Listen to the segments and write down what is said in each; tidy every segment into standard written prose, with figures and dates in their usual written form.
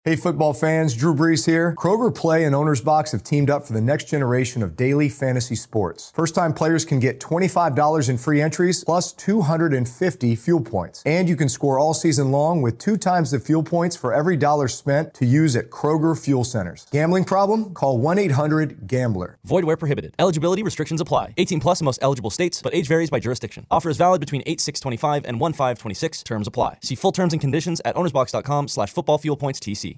Hey football fans, Drew Brees here. Kroger Play and Owner's Box have teamed up for the next generation of daily fantasy sports. First-time players can get $25 in free entries plus 250 fuel points. And you can score all season long with 2 times the fuel points for every dollar spent to use at Kroger Fuel Centers. Gambling problem? Call 1-800-GAMBLER. Void where prohibited. Eligibility restrictions apply. 18 plus in most eligible states, but age varies by jurisdiction. Offer is valid between 8/6/25 and 1/5/26. Terms apply. See full terms and conditions at ownersbox.com/footballfuelpointstc.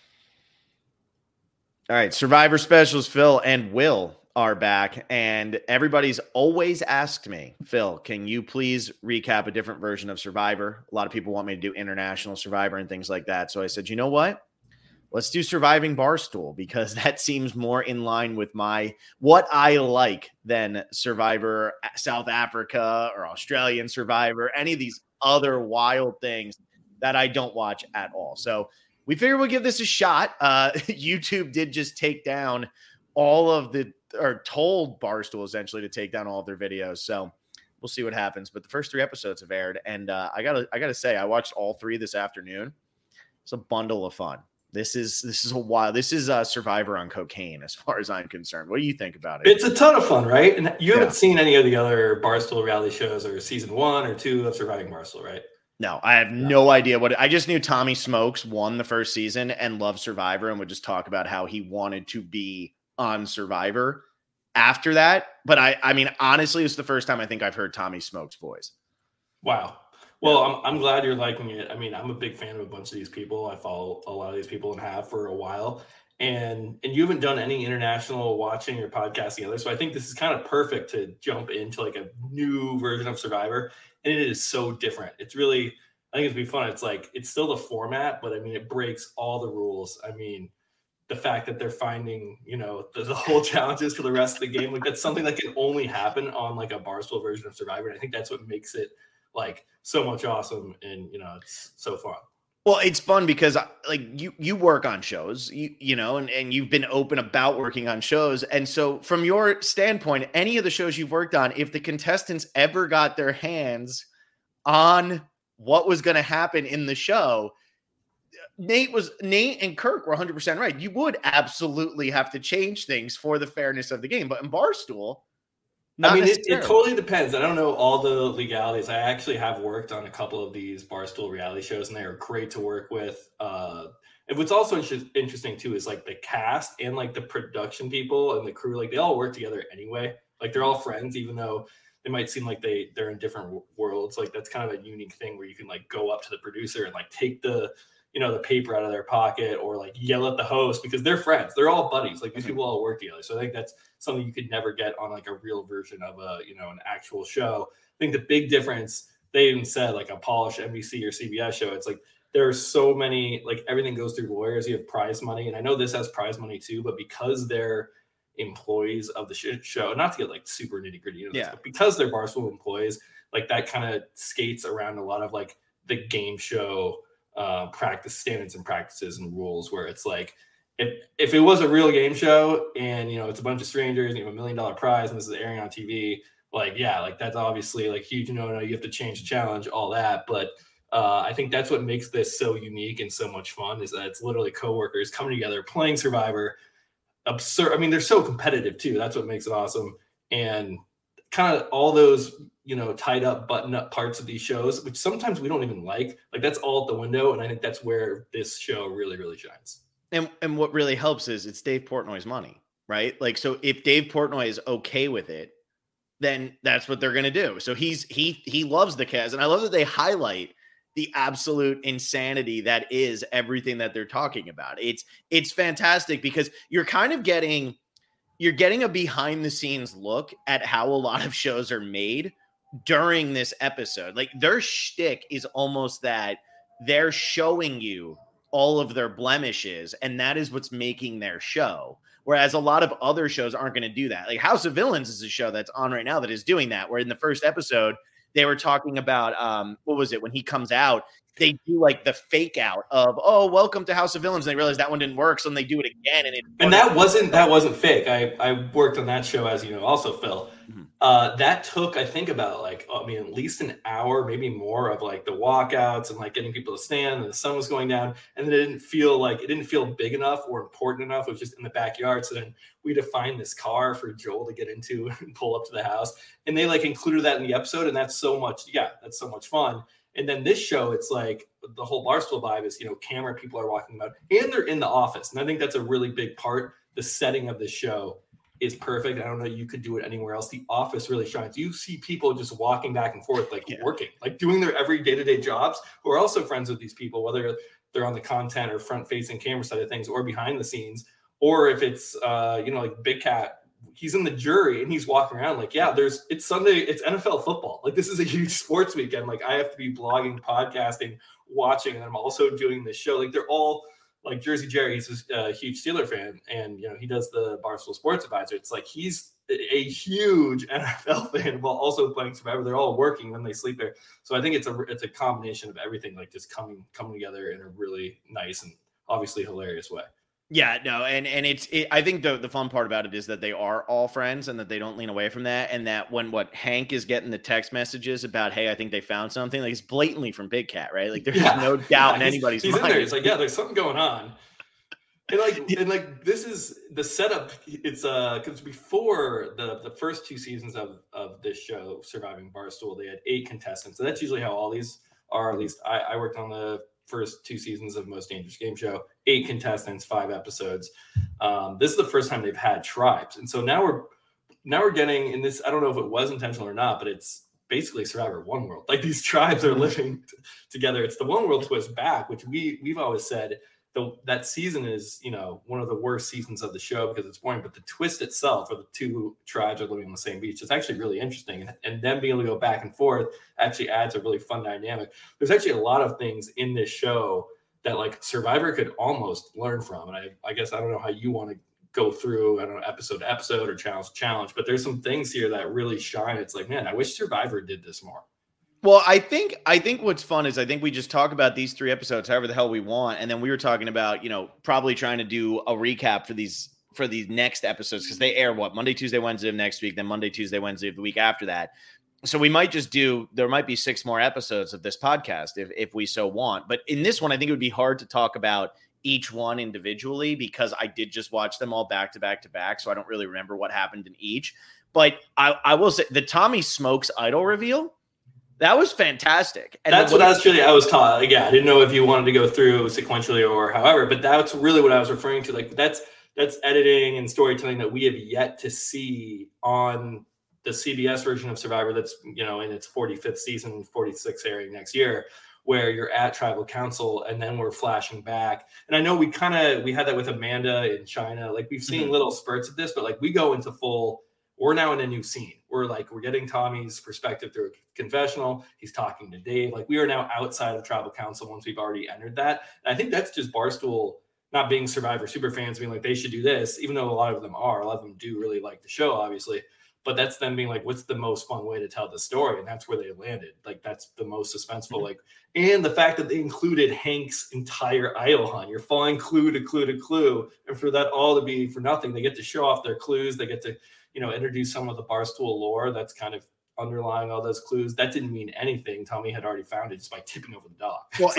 All right, Survivor Specials Phil and Will are back, and everybody's always asked me, Phil, can you please recap a different version of Survivor? A lot of people want me to do International Survivor and things like that. So I said, you know what? Let's do Surviving Barstool, because that seems more in line with what I like than Survivor South Africa or Australian Survivor, any of these other wild things that I don't watch at all. So we figured we'll give this a shot. YouTube did just take down told Barstool essentially to take down all of their videos. So we'll see what happens. But the first 3 episodes have aired, and I gotta say, I watched all 3 this afternoon. It's a bundle of fun. This is a Survivor on cocaine, as far as I'm concerned. What do you think about it? It's a ton of fun, right? And you haven't seen any of the other Barstool reality shows or season 1 or 2 of Surviving Barstool, right? No, I have no idea I just knew Tommy Smokes won the first season and loved Survivor and would just talk about how he wanted to be on Survivor after that. But I mean, honestly, it's the first time I think I've heard Tommy Smokes' voice. Wow. Well, I'm glad you're liking it. I mean, I'm a big fan of a bunch of these people. I follow a lot of these people and have for a while. And you haven't done any international watching or podcasting either. So I think this is kind of perfect to jump into like a new version of Survivor. And it is so different. It's really, I think it'd be fun. It's like, it's still the format, but I mean, it breaks all the rules. I mean, the fact that they're finding, the whole challenges for the rest of the game, like that's something that can only happen on like a Barstool version of Survivor. And I think that's what makes it like so much awesome. And, it's so fun. Well, it's fun because like you work on shows, and you've been open about working on shows. And so from your standpoint, any of the shows you've worked on, if the contestants ever got their hands on what was going to happen in the show, Nate and Kirk were 100% right. You would absolutely have to change things for the fairness of the game. But in Barstool, it totally depends. I don't know all the legalities. I actually have worked on a couple of these Barstool reality shows, and they are great to work with. And what's also interesting too is like the cast and like the production people and the crew, like they all work together anyway. Like they're all friends, even though they might seem like they're in different worlds. Like that's kind of a unique thing where you can like go up to the producer and like take the paper out of their pocket or like yell at the host because they're friends. They're all buddies. Like these people all work together. So I think that's something you could never get on like a real version of an actual show. I think the big difference, they even said like a polished NBC or CBS show, it's like there are so many, like everything goes through lawyers. You have prize money. And I know this has prize money too, but because they're employees of the show, not to get like super nitty gritty, but because they're Barstool employees, like that kind of skates around a lot of like the game show practice standards and practices and rules where it's like if it was a real game show and it's a bunch of strangers and you have $1 million prize and this is airing on TV, like that's obviously like huge, you have to change the challenge, all that. But I think that's what makes this so unique and so much fun is that it's literally coworkers coming together playing Survivor. Absurd. I mean, they're so competitive too. That's what makes it awesome. And kind of all those tied up, button up parts of these shows, which sometimes we don't even like that's all at the window. And I think that's where this show really, really shines. And what really helps is it's Dave Portnoy's money, right? Like, so if Dave Portnoy is okay with it, then that's what they're going to do. So he loves the cast. And I love that they highlight the absolute insanity that is everything that they're talking about. It's fantastic because you're kind of getting a behind the scenes look at how a lot of shows are made during this episode. Like their shtick is almost that they're showing you all of their blemishes, and that is what's making their show. Whereas a lot of other shows aren't going to do that. Like House of Villains is a show that's on right now that is doing that, where in the first episode, they were talking about, what was it? When he comes out, they do like the fake out of, oh, welcome to House of Villains. And they realize that one didn't work. So then they do it again. And that wasn't fake. I worked on that show, as you know, also Phil. Mm-hmm. That took, I think, about at least an hour, maybe more, of like the walkouts and like getting people to stand, and the sun was going down, and then it didn't feel big enough or important enough. It was just in the backyard. So then we had to find this car for Joel to get into and pull up to the house, and they like included that in the episode, and that's so much fun. And then this show, it's like the whole Barstool vibe is, camera people are walking about, and they're in the office, and I think that's a really big part. The setting of the show is perfect. I don't know, you could do it anywhere else. The office really shines. You see people just walking back and forth, working, like doing their every day-to-day jobs, who are also friends with these people, whether they're on the content or front-facing camera side of things or behind the scenes, or if it's, like Big Cat, he's in the jury and he's walking around it's Sunday, it's NFL football. Like, this is a huge sports weekend. Like, I have to be blogging, podcasting, watching, and I'm also doing this show. Like, they're all, like Jersey Jerry, he's a huge Steeler fan, and he does the Barstool Sports Advisor. It's like he's a huge NFL fan while also playing Survivor. They're all working when they sleep there. So I think it's a combination of everything, like just coming together in a really nice and obviously hilarious way. Yeah, no, and I think the fun part about it is that they are all friends and that they don't lean away from that, and that when Hank is getting the text messages about, hey, I think they found something, like, it's blatantly from Big Cat, right? Like, there's no doubt in anybody's mind. He's in there. It's like, yeah, there's something going on. And this is the setup. It's because before the first 2 seasons of this show, Surviving Barstool, they had 8 contestants. And that's usually how all these are. At least I worked on the first 2 seasons of Most Dangerous Game Show. 8 contestants, 5 episodes. This is the first time they've had tribes, and so now we're getting in this. I don't know if it was intentional or not, but it's basically Survivor One World. Like, these tribes are living together. It's the One World twist back, which we've always said. That season is, one of the worst seasons of the show because it's boring, but the twist itself, where the 2 tribes are living on the same beach, is actually really interesting. And then being able to go back and forth actually adds a really fun dynamic. There's actually a lot of things in this show that, like, Survivor could almost learn from. And I guess I don't know how you want to go through, I don't know, episode to episode or challenge to challenge, but there's some things here that really shine. It's like, man, I wish Survivor did this more. Well, I think what's fun is I think we just talk about these 3 episodes however the hell we want, and then we were talking about, probably trying to do a recap for these next episodes, because they air Monday, Tuesday, Wednesday of next week, then Monday, Tuesday, Wednesday of the week after that. So we might just there might be 6 more episodes of this podcast if we so want. But in this one, I think it would be hard to talk about each one individually, because I did just watch them all back to back to back, so I don't really remember what happened in each. But I will say the Tommy Smokes idol reveal, that was fantastic. And that's what I was taught. Like, yeah, I didn't know if you wanted to go through sequentially or however, but that's really what I was referring to. Like, that's editing and storytelling that we have yet to see on the CBS version of Survivor. That's, in its 45th season, 46th airing next year, where you're at Tribal Council and then we're flashing back. And I know we had that with Amanda in China. Like, we've seen little spurts of this, but like, we go into we're now in a new scene. We're getting Tommy's perspective through a confessional. He's talking to Dave. Like, we are now outside of Tribal Council once we've already entered that. And I think that's just Barstool not being Survivor super fans being like, they should do this, even though a lot of them do really like the show, obviously. But that's them being like, what's the most fun way to tell the story? And that's where they landed. Like, that's the most suspenseful. Like, and the fact that they included Hank's entire idol hunt. You're following clue to clue to clue. And for that all to be for nothing, they get to show off their clues. They get to, introduce some of the Barstool lore that's kind of underlying all those clues. That didn't mean anything. Tommy had already found it just by tipping over the dog. Well,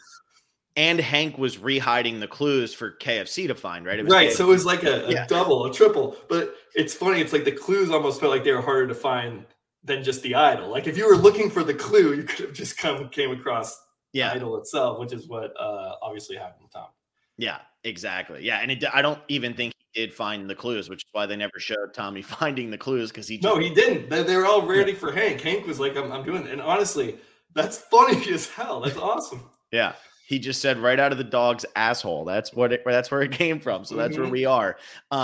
and Hank was re-hiding the clues for KFC to find, right? Right. So it was like a double, a triple. But it's funny. It's like the clues almost felt like they were harder to find than just the idol. Like, if you were looking for the clue, you could have just came across the idol itself, which is what obviously happened with Tom. Yeah, exactly. Yeah, and I don't even think he did find the clues, which is why they never showed Tommy finding the clues, because he didn't. They were all ready for Hank. Hank was like, I'm doing it. And honestly, that's funny as hell. That's awesome. Yeah. He just said right out of the dog's asshole. That's where it came from. So that's where we are.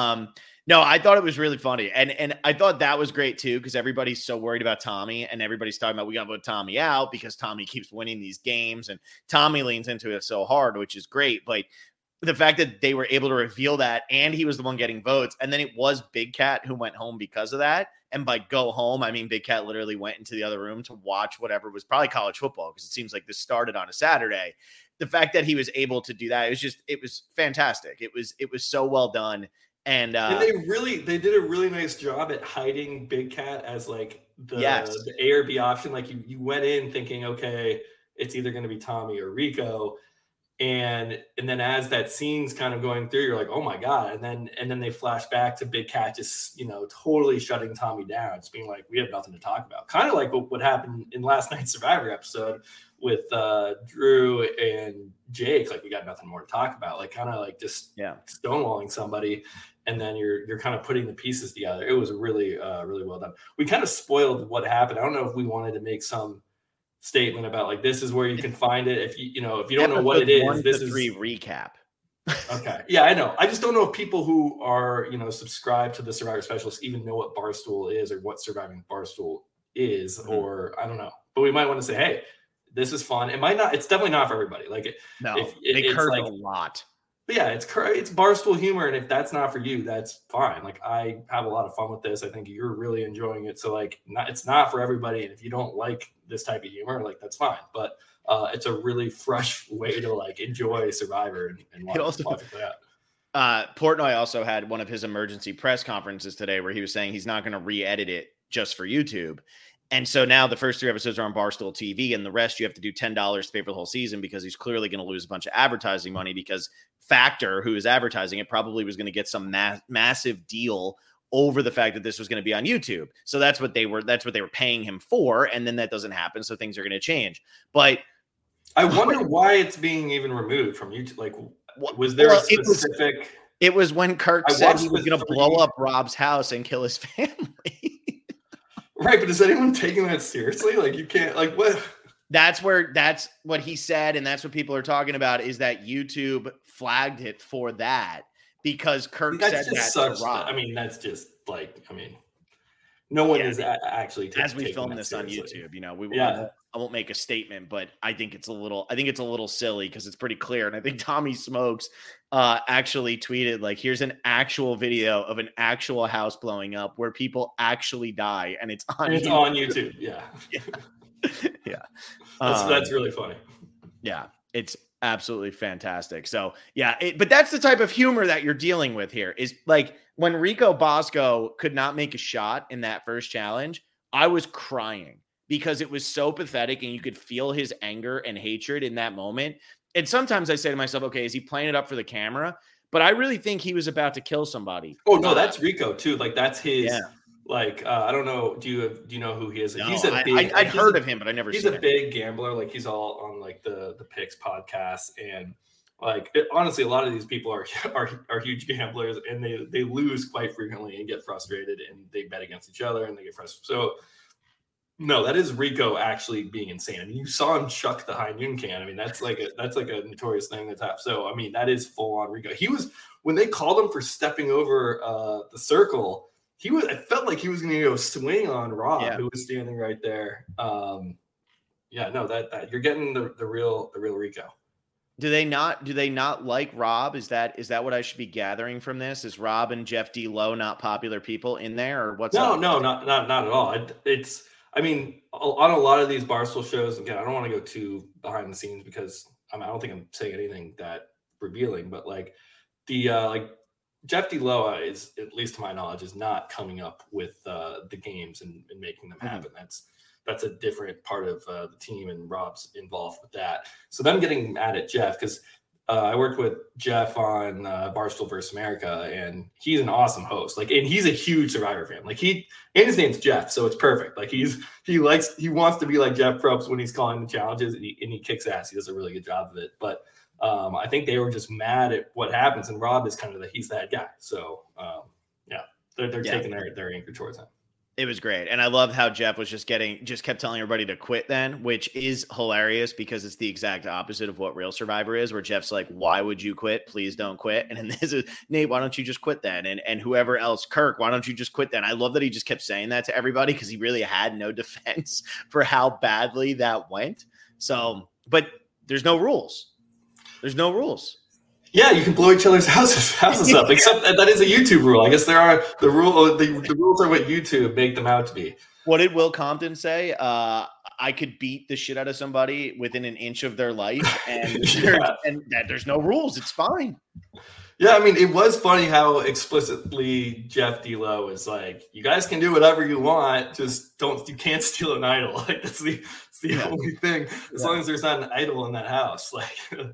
No, I thought it was really funny. And I thought that was great too, because everybody's so worried about Tommy, and everybody's talking about, we got to put Tommy out because Tommy keeps winning these games, and Tommy leans into it so hard, which is great. But the fact that they were able to reveal that, and he was the one getting votes, and then it was Big Cat who went home because of that. And by go home, I mean Big Cat literally went into the other room to watch whatever was probably college football, because it seems like this started on a Saturday. The fact that he was able to do that, it was fantastic. It was so well done. And they did a really nice job at hiding Big Cat as like the A or B option. Like you went in thinking, okay, it's either going to be Tommy or Rico. And then as that scene's kind of going through, you're like, oh my God. And then they flash back to Big Cat just, totally shutting Tommy down. Just being like, we have nothing to talk about. Kind of like what happened in last night's Survivor episode with Drew and Jake. Like, we got nothing more to talk about. Like, kind of like just stonewalling somebody. And then you're kind of putting the pieces together. It was really, really well done. We kind of spoiled what happened. I don't know if we wanted to make some statement about like, this is where you can find it. If you don't know what it is, this is 3 recap. Okay. Yeah, I know. I just don't know if people who are, subscribed to the Survivor Specialists even know what Barstool is or what Surviving Barstool is, or I don't know. But we might want to say, hey, this is fun. It might not. It's definitely not for everybody. Like, they curse a lot. But yeah, it's Barstool humor, and if that's not for you, that's fine. Like, I have a lot of fun with this. I think you're really enjoying it. So like, it's not for everybody. And if you don't like this type of humor, like, that's fine. But it's a really fresh way to like enjoy Survivor and watch it. Portnoy also had one of his emergency press conferences today where he was saying he's not going to re-edit it just for YouTube. And so now the first 3 episodes are on Barstool TV, and the rest you have to do $10 to pay for the whole season, because he's clearly going to lose a bunch of advertising money, because Factor, who is advertising it, probably was going to get some massive deal over the fact that this was going to be on YouTube. So that's what they were paying him for. And then that doesn't happen. So things are going to change. But I wonder why it's being even removed from YouTube. Like, was there a specific? It was when Kirk said he was going to blow up Rob's house and kill his family. Right, but is anyone taking that seriously? Like, you can't, like, what? That's what he said, and that's what people are talking about, is that YouTube flagged it for that because Kirk said that to Rob. I mean, that's just like, no one is actually as we film this seriously on YouTube. I won't make a statement, but I think it's a little silly because it's pretty clear. And I think Tommy Smokes actually tweeted, like, here's an actual video of an actual house blowing up where people actually die, and it's on YouTube. Yeah. Yeah. That's really funny. Yeah, it's absolutely fantastic. So but that's the type of humor that you're dealing with here, is like when Rico Bosco could not make a shot in that first challenge, I was crying because it was so pathetic and you could feel his anger and hatred in that moment. And sometimes I say to myself, okay, is he playing it up for the camera? But I really think he was about to kill somebody. Oh no, that's Rico too. Like, that's his, like, I don't know. Do you know who he is? No, I'd heard of him, but I never seen him. He's a big gambler. Like, he's all on like the Picks podcast. And like, honestly, a lot of these people are huge gamblers, and they lose quite frequently and get frustrated, and they bet against each other and they get frustrated. So no, that is Rico actually being insane. I mean, you saw him chuck the high noon can. I mean, that's like a notorious thing that's happened. So I mean, that is full on Rico. He was, when they called him for stepping over the circle, I felt like he was going to go swing on Rob, who was standing right there. That you're getting the real Rico. Do they not like Rob? Is that what I should be gathering from this? Is Rob and Jeff D. Lowe not popular people in there, or what's up? No, not at all. I mean, on a lot of these Barstool shows, again, I don't want to go too behind the scenes because I don't think I'm saying anything that revealing, but like the Jeff D. Lowe is, at least to my knowledge, is not coming up with the games and making them happen. That's a different part of the team, and Rob's involved with that. So them getting mad at Jeff, because I worked with Jeff on Barstool vs. America, and he's an awesome host. Like, and he's a huge Survivor fan. Like, and his name's Jeff, so it's perfect. Like, he wants to be like Jeff Probst when he's calling the challenges, and he kicks ass. He does a really good job of it. But I think they were just mad at what happens, and Rob is kind of he's that guy. So they're taking their anchor towards him. It was great. And I love how Jeff was just kept telling everybody to quit then, which is hilarious because it's the exact opposite of what Real Survivor is, where Jeff's like, why would you quit? Please don't quit. And then this is, Nate, why don't you just quit then? And whoever else, Kirk, why don't you just quit then? I love that he just kept saying that to everybody because he really had no defense for how badly that went. So, but there's no rules. There's no rules. Yeah, you can blow each other's houses up, except that is a YouTube rule. I guess there are the rules are what YouTube make them out to be. What did Will Compton say? I could beat the shit out of somebody within an inch of their life, and and that there's no rules. It's fine. Yeah, I mean, it was funny how explicitly Jeff D'Lo is like, you guys can do whatever you want, just you can't steal an idol. Like that's the only thing. As long as there's not an idol in that house, like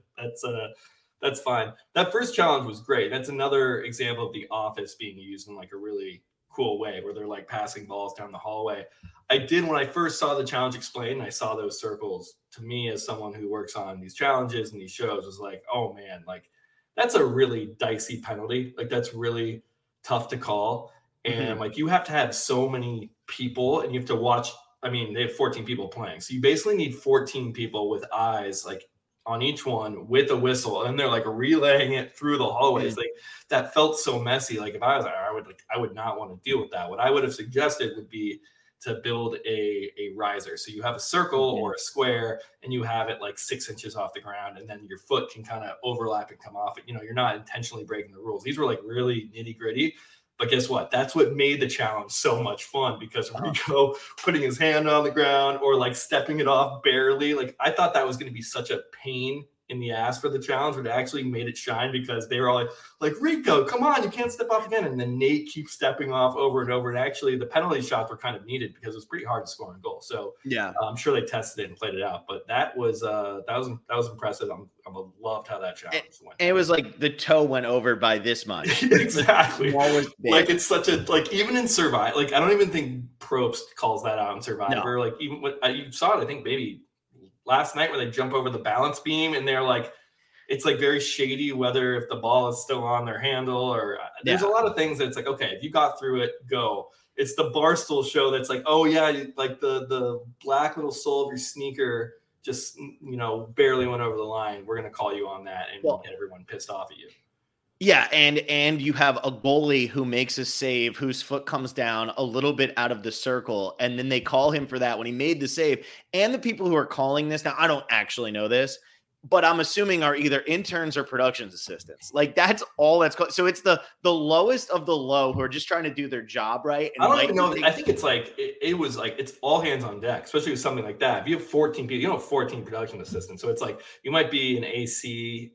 that's fine. That first challenge was great. That's another example of The Office being used in like a really cool way where they're like passing balls down the hallway. When I first saw the challenge explained, I saw those circles, to me as someone who works on these challenges and these shows was like, oh man, like that's a really dicey penalty. Like that's really tough to call. And like you have to have so many people and you have to watch. I mean, they have 14 people playing. So you basically need 14 people with eyes like on each one with a whistle. And they're like relaying it through the hallways. Like that felt so messy. Like if I was I would not want to deal with that. What I would have suggested would be to build a riser. So you have a circle or a square and you have it like 6 inches off the ground and then your foot can kind of overlap and come off it. You know, you're not intentionally breaking the rules. These were like really nitty gritty, but guess what? That's what made the challenge so much fun because Rico putting his hand on the ground or like stepping it off barely. Like I thought that was going to be such a pain in the ass for the challenge, but it actually made it shine because they were all like Rico, come on, you can't step off again. And then Nate keeps stepping off over and over. And actually the penalty shots were kind of needed because it was pretty hard to score a goal. So yeah, I'm sure they tested it and played it out, but that was impressive. I loved how that challenge went. And it was like the toe went over by this much. Exactly. Like it's such a, like even in Survivor, like I don't even think Probst calls that out in Survivor. No. Like even when you saw it, I think maybe last night where they jump over the balance beam and they're like, it's like very shady whether if the ball is still on their handle or there's a lot of things that's like, okay, if you got through it, go. It's the Barstool show that's like, oh yeah, like the black little sole of your sneaker just, you know, barely went over the line. We're going to call you on that and get everyone pissed off at you. Yeah, and you have a goalie who makes a save whose foot comes down a little bit out of the circle, and then they call him for that when he made the save. And the people who are calling this, now I don't actually know this, but I'm assuming are either interns or production assistants. Like that's all that's called. So it's the lowest of the low who are just trying to do their job right. And I don't even know. I think it's like it was like it's all hands on deck, especially with something like that. If you have 14 people, you don't have 14 production assistants. So it's like you might be an AC.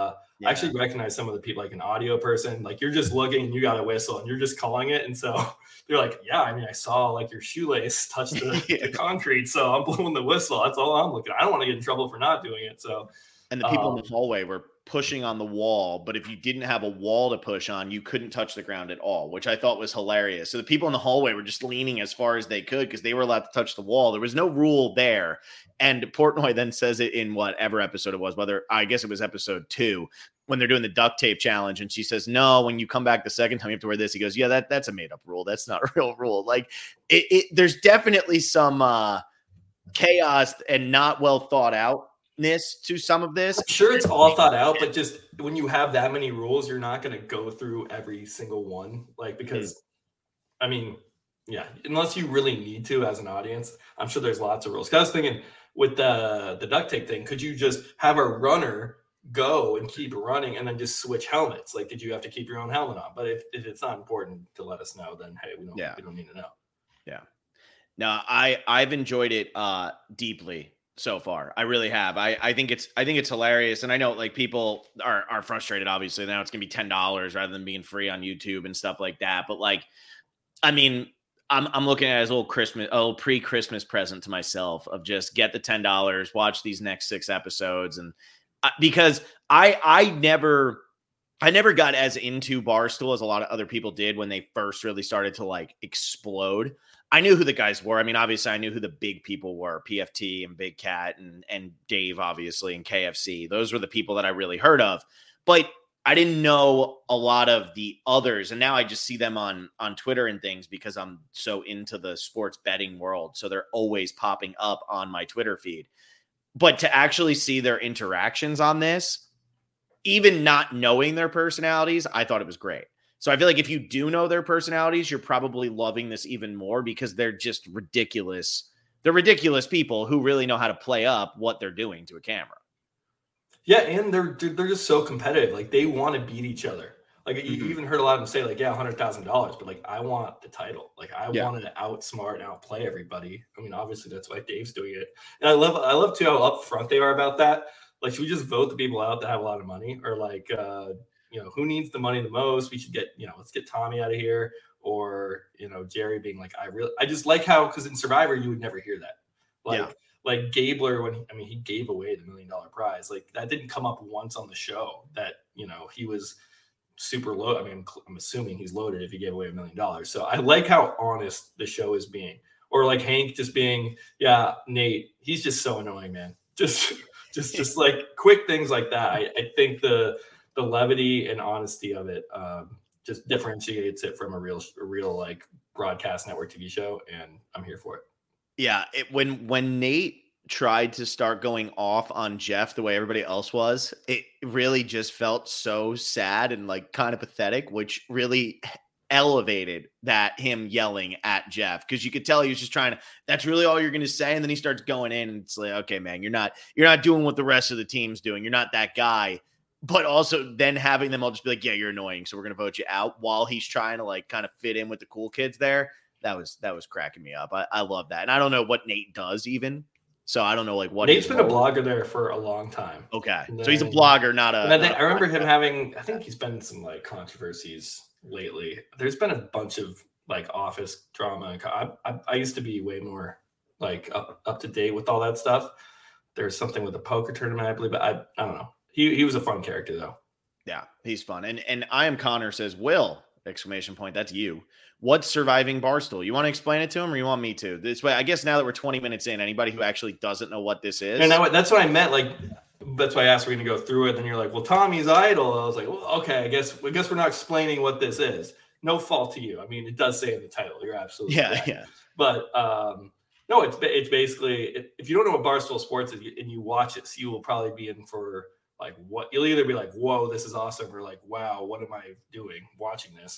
I actually recognize some of the people, like an audio person, like you're just looking and you got a whistle and you're just calling it. And so they're like, yeah, I mean, I saw like your shoelace touch the concrete. So I'm blowing the whistle. That's all I'm looking at. I don't want to get in trouble for not doing it. So, and the people in the hallway were pushing on the wall, but if you didn't have a wall to push on, you couldn't touch the ground at all, which I thought was hilarious. So the people in the hallway were just leaning as far as they could because they were allowed to touch the wall. There was no rule there. And Portnoy then says it in whatever episode it was, whether I guess it was episode 2, when they're doing the duct tape challenge. And she says, no, when you come back the second time, you have to wear this. He goes, yeah, that's a made up rule. That's not a real rule. Like there's definitely some chaos and not well thought outness to some of this. I'm sure it's all thought out, but just when you have that many rules, you're not going to go through every single one. Like, because I mean, yeah, unless you really need to as an audience, I'm sure there's lots of rules. 'Cause I was thinking with the duct tape thing, could you just have a runner go and keep running and then just switch helmets? Like, did you have to keep your own helmet on? But if it's not important to let us know, then hey, we don't need to know. Yeah. No, I've enjoyed it deeply so far. I really have. I think it's hilarious. And I know like people are frustrated, obviously. Now it's gonna be $10 rather than being free on YouTube and stuff like that. But like, I mean, I'm looking at it as a little pre-Christmas present to myself of just get the $10, watch these next 6 episodes. And because I never got as into Barstool as a lot of other people did when they first really started to like explode. I knew who the guys were. I mean, obviously I knew who the big people were, PFT and Big Cat and Dave, obviously, and KFC. Those were the people that I really heard of, but I didn't know a lot of the others. And now I just see them on Twitter and things because I'm so into the sports betting world. So they're always popping up on my Twitter feed. But to actually see their interactions on this, even not knowing their personalities, I thought it was great. So I feel like if you do know their personalities, you're probably loving this even more because they're just ridiculous. They're ridiculous people who really know how to play up what they're doing to a camera. Yeah, and they're just so competitive. Like they want to beat each other. Like you even heard a lot of them say like, yeah, $100,000, but like I want the title. Like I wanted to outsmart and outplay everybody. I mean, obviously that's why Dave's doing it. And I love too how upfront they are about that. Like, should we just vote the people out that have a lot of money, or like who needs the money the most? We should get, let's get Tommy out of here. Or, Jerry being like, I just like how, because in Survivor, you would never hear that. Like Gabler, when he gave away the $1 million prize, like that didn't come up once on the show that, he was super low. I mean, I'm assuming he's loaded if he gave away $1 million. So I like how honest the show is being, or like Hank just being, yeah, Nate, he's just so annoying, man. Just like quick things like that. I think the levity and honesty of it just differentiates it from a real like broadcast network TV show. And I'm here for it. Yeah. When Nate tried to start going off on Jeff the way everybody else was, it really just felt so sad and like kind of pathetic, which really elevated that him yelling at Jeff, because you could tell he was just trying to, that's really all you're going to say. And then he starts going in and it's like, okay, man, you're not doing what the rest of the team's doing. You're not that guy. But also then having them all just be like, yeah, you're annoying, so we're going to vote you out, while he's trying to like kind of fit in with the cool kids there. That was cracking me up. I love that. And I don't know what Nate does even. So I don't know like what Nate's been a blogger there for a long time. Okay. So he's a blogger, not a. I remember him having, I think he's been in some like controversies lately. There's been a bunch of like office drama. I used to be way more like up to date with all that stuff. There's something with a poker tournament, I believe, but I don't know. He was a fun character though. Yeah, he's fun. And I am Connor says, Will, ! That's you. What's surviving Barstool? You want to explain it to him, or you want me to? This way, I guess now that we're 20 minutes in, anybody who actually doesn't know what this is. And that's what I meant. Like, that's why I asked, we're going to go through it. And you're like, well, Tommy's idol. I was like, well, okay, I guess we're not explaining what this is. No fault to you. I mean, it does say in the title. You're absolutely right. Yeah. But no, it's basically, if you don't know what Barstool Sports is and you watch it, so you will probably be in for like what you'll either be like, whoa, this is awesome, or like, wow, what am I doing watching this?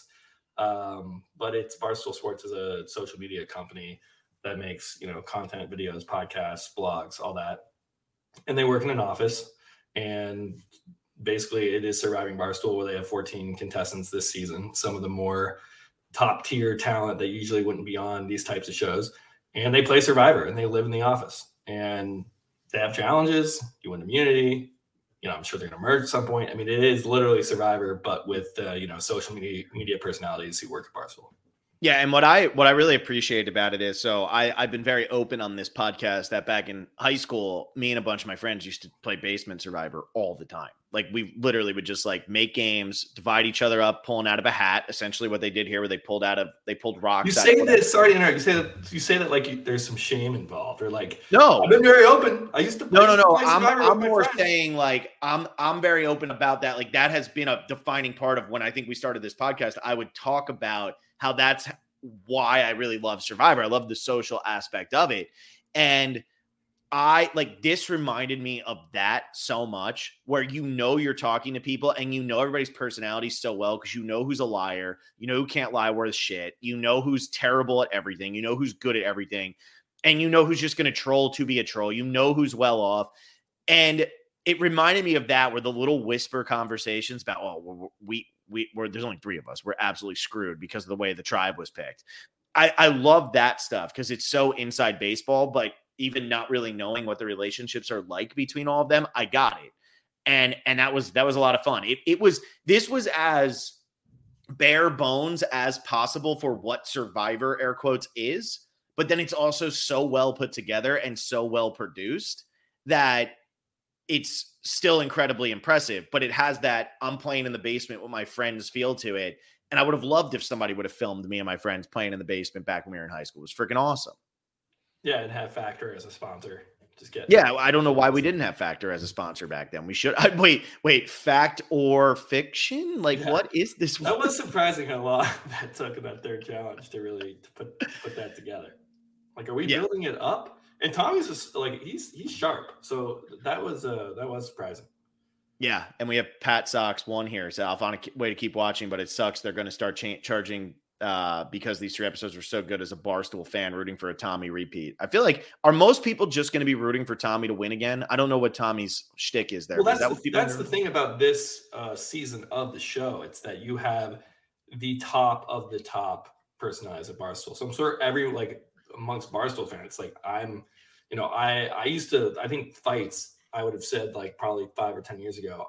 But it's Barstool Sports is a social media company that makes, content, videos, podcasts, blogs, all that. And they work in an office, and basically it is Surviving Barstool, where they have 14 contestants this season. Some of the more top tier talent that usually wouldn't be on these types of shows. And they play Survivor, and they live in the office, and they have challenges. You win immunity. I'm sure they're going to merge at some point. I mean, it is literally Survivor, but with, social media personalities who work at Barstool. Yeah. And what I really appreciate about it is, so I've been very open on this podcast that back in high school, me and a bunch of my friends used to play Basement Survivor all the time. Like we literally would just like make games, divide each other up, pulling out of a hat. Essentially what they did here, where they pulled rocks. You say that, sorry to interrupt. You say that like there's some shame involved, or like, no, I've been very open. I used to play. No. I'm more saying like, I'm very open about that. Like that has been a defining part of when I think we started this podcast. I would talk about how that's why I really love Survivor. I love the social aspect of it. And I like, this reminded me of that so much, where you're talking to people and everybody's personality so well, because who's a liar, who can't lie worth shit, who's terrible at everything, who's good at everything, and who's just going to troll to be a troll, who's well off. And it reminded me of that, where the little whisper conversations about, oh, we're there's only 3 of us, we're absolutely screwed because of the way the tribe was picked. I love that stuff because it's so inside baseball, but even not really knowing what the relationships are like between all of them, I got it. And that was a lot of fun. This was as bare bones as possible for what Survivor, air quotes, is, but then it's also so well put together and so well produced that it's still incredibly impressive, but it has that I'm playing in the basement with my friends feel to it. And I would have loved if somebody would have filmed me and my friends playing in the basement back when we were in high school. It was freaking awesome. Yeah, and have Factor as a sponsor. I don't know why we didn't have Factor as a sponsor back then. We should. Wait, fact or fiction? Like, yeah. What is this? That was surprising how long that took in that third challenge to put that together. Like, are we building it up? And Tommy's just like, he's sharp. So that was surprising. Yeah, and we have Pat Sox 1 here. So I'll find a way to keep watching, but it sucks. They're going to start charging because these 3 episodes were so good as a Barstool fan rooting for a Tommy repeat. I feel like, are most people just going to be rooting for Tommy to win again? I don't know what Tommy's shtick is there. Well, that's the thing about this season of the show. It's that you have the top of the top personalities at Barstool. So I'm sure amongst Barstool fans, like I used to, I think fights, I would have said like probably 5 or 10 years ago,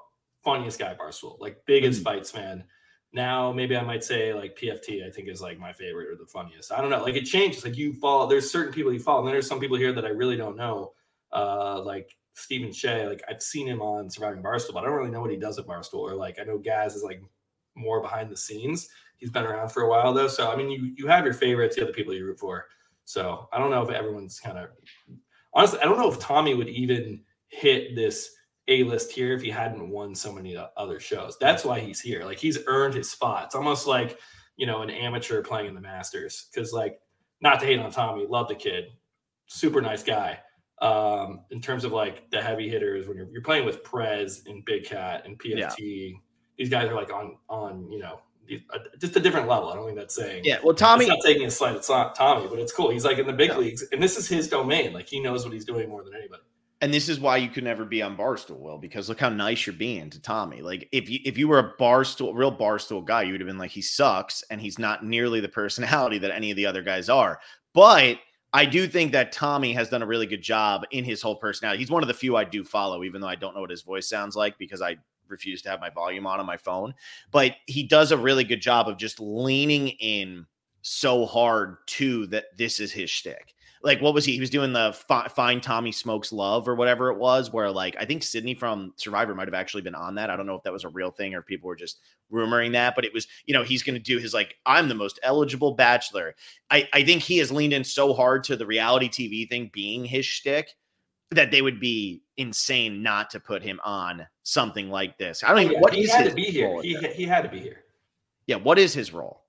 funniest guy Barstool, like biggest fights fan. Now, maybe I might say like PFT, I think is like my favorite or the funniest. I don't know. Like it changes. Like you follow, there's certain people you follow. And then there's some people here that I really don't know. Like Stephen Shea, like I've seen him on Surviving Barstool, but I don't really know what he does at Barstool. Or like I know Gaz is like more behind the scenes. He's been around for a while though. So, I mean, you have your favorites, the other people you root for. So I don't know if everyone's kind of, honestly, I don't know if Tommy would even hit this A-list here if he hadn't won so many other shows. That's why he's here. Like he's earned his spot. It's almost like, an amateur playing in the Masters. Cause like, not to hate on Tommy, love the kid, super nice guy. In terms of like the heavy hitters, when you're playing with Prez and Big Cat and PFT, these guys are like on just a different level. I don't think that's saying. Yeah, well, Tommy, it's not taking a slight. It's not Tommy, but it's cool. He's like in the big leagues, and this is his domain. Like he knows what he's doing more than anybody. And this is why you could never be on Barstool, Will, because look how nice you're being to Tommy. Like if you were a real Barstool guy, you would have been like, he sucks, and he's not nearly the personality that any of the other guys are. But I do think that Tommy has done a really good job in his whole personality. He's one of the few I do follow, even though I don't know what his voice sounds like because I refuse to have my volume on my phone. But he does a really good job of just leaning in so hard to that this is his shtick. Like, what was he? He was doing the Find Tommy Smokes Love or whatever it was, where like, I think Sydney from Survivor might have actually been on that. I don't know if that was a real thing or if people were just rumoring that, but it was, he's going to do his, like, I'm the most eligible bachelor. I think he has leaned in so hard to the reality TV thing being his shtick that they would be insane not to put him on something like this. I don't even, what he had to be here. He had to be here. Yeah. What is his role?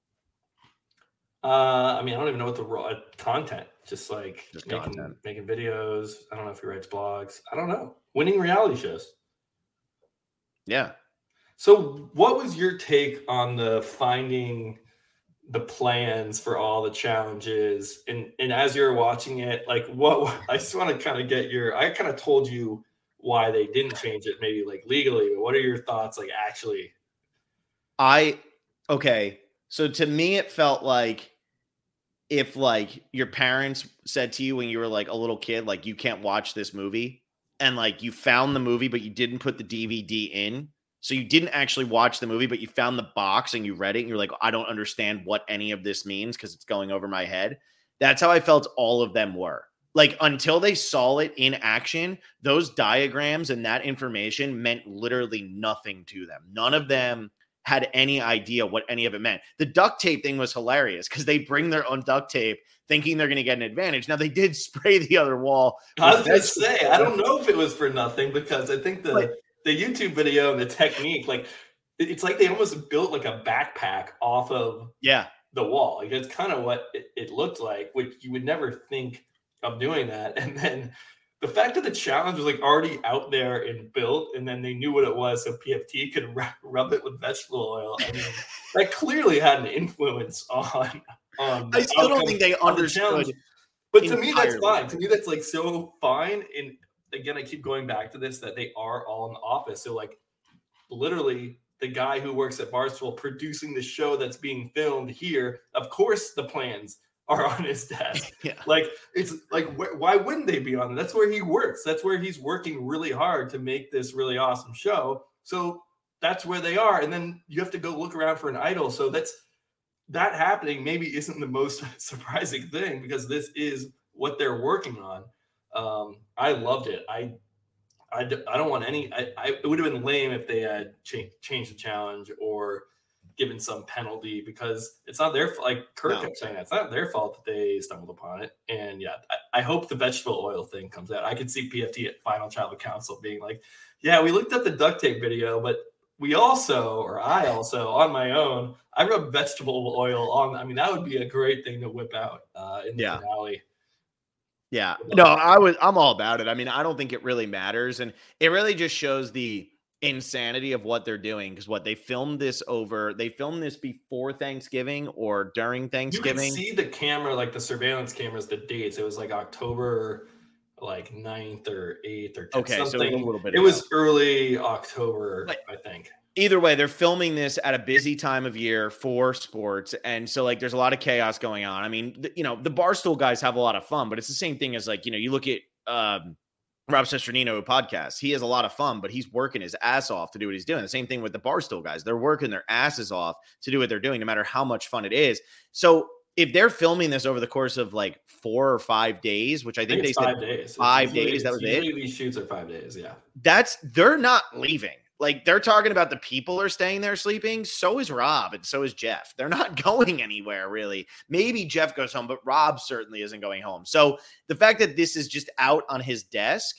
I mean, I don't even know what the role, content, just content. Making videos. I don't know if he writes blogs. I don't know. Winning reality shows. Yeah. So what was your take on the finding the plans for all the challenges? And as you're watching it, like I just want to kind of get I kind of told you why they didn't change it, maybe like legally, but what are your thoughts? Like actually, okay. So to me, it felt like if like your parents said to you when you were like a little kid, like you can't watch this movie, and like you found the movie, but you didn't put the DVD in. So you didn't actually watch the movie, but you found the box and you read it and you're like, I don't understand what any of this means because it's going over my head. That's how I felt all of them were. Like until they saw it in action, those diagrams and that information meant literally nothing to them. None of them had any idea what any of it meant. The duct tape thing was hilarious because they bring their own duct tape thinking they're going to get an advantage. Now they did spray the other wall. I was going to say, I don't know if it was for nothing because I think the YouTube video and the technique, like it's like they almost built like a backpack off of the wall. Like it's kind of what it looked like, which you would never think of doing that. And then the fact that the challenge was like already out there and built, and then they knew what it was, so PFT could rub it with vegetable oil. I mean, that clearly had an influence on. I still don't think they understood. But to me, that's fine. To me, that's like so fine. And again, I keep going back to this that they are all in the office. So like, literally, the guy who works at Barstool producing the show that's being filmed here, of course, the plans are on his desk. Like it's like why wouldn't they be on it? That's where he works. That's where he's working really hard to make this really awesome show. So that's where they are. And then you have to go look around for an idol. So that happening maybe isn't the most surprising thing because this is what they're working on. I loved it. I don't want any. It would have been lame if they had changed the challenge or given some penalty because it's not their like Kurt kept saying that it's not their fault that they stumbled upon it. And I hope the vegetable oil thing comes out. I could see PFT at Final Tribal Council being like, yeah, we looked at the duct tape video, but I also on my own, I rubbed vegetable oil on. I mean, that would be a great thing to whip out in the finale. Yeah, no, I'm all about it. I mean, I don't think it really matters. And it really just shows the insanity of what they're doing because they filmed this before Thanksgiving or during Thanksgiving. You can see the camera, like the surveillance cameras, the dates. It was like October like 9th or 8th or 10th. Okay, something. So it was a little bit. It was early October, I think. Either way, they're filming this at a busy time of year for sports. And so like there's a lot of chaos going on. I mean, the Barstool guys have a lot of fun, but it's the same thing as like, you look at Rob Cesternino podcast. He has a lot of fun, but he's working his ass off to do what he's doing. The same thing with the Barstool guys. They're working their asses off to do what they're doing, no matter how much fun it is. So if they're filming this over the course of like 4 or 5 days, which I think they said 5 days. 5 days, that was it. These shoots are 5 days. Yeah. They're not leaving. Like, they're talking about the people are staying there sleeping. So is Rob and so is Jeff. They're not going anywhere, really. Maybe Jeff goes home, but Rob certainly isn't going home. So the fact that this is just out on his desk,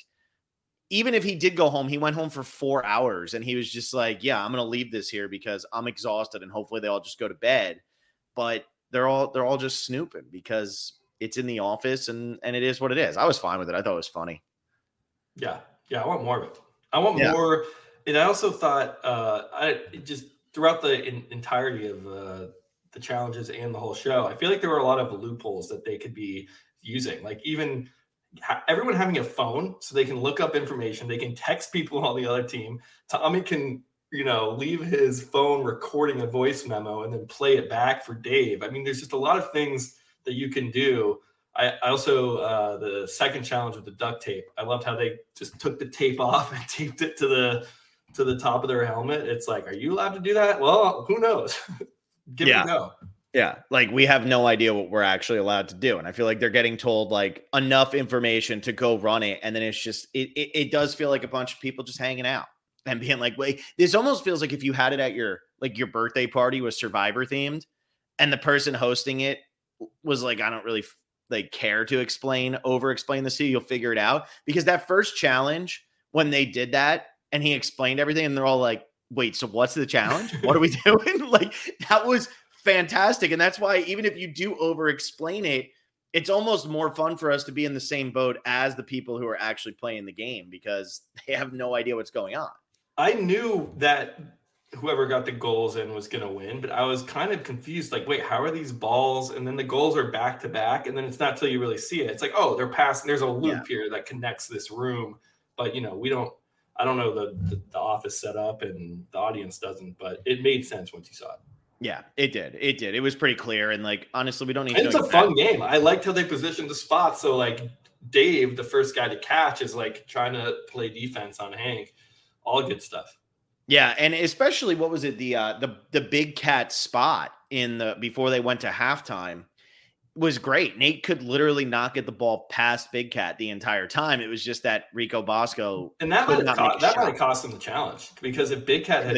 even if he did go home, he went home for 4 hours and he was just like, yeah, I'm going to leave this here because I'm exhausted and hopefully they all just go to bed. But they're all just snooping because it's in the office and it is what it is. I was fine with it. I thought it was funny. Yeah. I want more of it. I want more. And I also thought I just throughout the entirety of the challenges and the whole show, I feel like there were a lot of loopholes that they could be using. Like even everyone having a phone so they can look up information. They can text people on the other team. Tommy can, leave his phone recording a voice memo and then play it back for Dave. I mean, there's just a lot of things that you can do. I also, the second challenge with the duct tape, I loved how they just took the tape off and taped it to the top of their helmet. It's like, are you allowed to do that? Well, who knows? Give it a go. Yeah. Like, we have no idea what we're actually allowed to do. And I feel like they're getting told like enough information to go run it. And then it's just, it does feel like a bunch of people just hanging out and being like, wait, this almost feels like if you had it at your birthday party was Survivor themed and the person hosting it was like, I don't really care to over explain this to you. You'll figure it out. Because that first challenge, when they did that and he explained everything and they're all like, wait, so what's the challenge? What are we doing? Like, that was fantastic. And that's why even if you do over explain it, it's almost more fun for us to be in the same boat as the people who are actually playing the game because they have no idea what's going on. I knew that whoever got the goals in was going to win, but I was kind of confused. Like, wait, how are these balls? And then the goals are back to back. And then it's not till you really see it. It's like, oh, they're passing. There's a loop here that connects this room. But, I don't know the office setup and the audience doesn't, but it made sense once you saw it. Yeah, it did. It was pretty clear. And like, honestly, we don't need to. It's a fun game. I liked how they positioned the spot. So like Dave, the first guy to catch, is like trying to play defense on Hank. All good stuff. Yeah, and especially what was it? The Big Cat spot before they went to halftime was great. Nate could literally not get the ball past Big Cat the entire time. It was just that Rico Bosco and that might have cost him the challenge because if Big Cat had